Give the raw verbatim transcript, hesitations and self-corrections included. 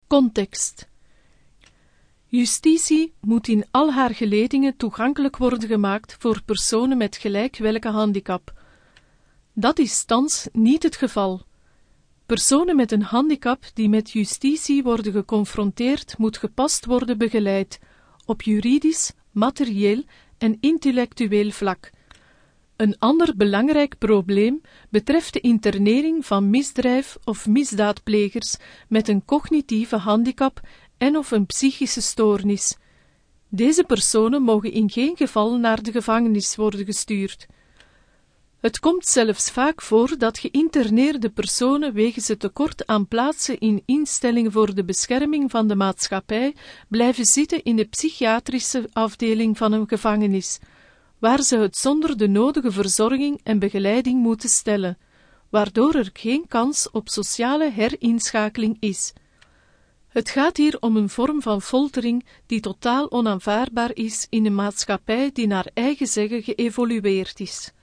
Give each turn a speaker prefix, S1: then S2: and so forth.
S1: Context. Justitie moet in al haar geledingen toegankelijk worden gemaakt voor personen met gelijk welke handicap. Dat is thans niet het geval. Personen met een handicap die met justitie worden geconfronteerd, moet gepast worden begeleid, op juridisch, materieel en intellectueel vlak. Een ander belangrijk probleem betreft de internering van misdrijf- of misdaadplegers met een cognitieve handicap en of een psychische stoornis. Deze personen mogen in geen geval naar de gevangenis worden gestuurd. Het komt zelfs vaak voor dat geïnterneerde personen wegens het tekort aan plaatsen in instellingen voor de bescherming van de maatschappij blijven zitten in de psychiatrische afdeling van een gevangenis, waar ze het zonder de nodige verzorging en begeleiding moeten stellen, waardoor er geen kans op sociale herinschakeling is. Het gaat hier om een vorm van foltering die totaal onaanvaardbaar is in een maatschappij die naar eigen zeggen geëvolueerd is.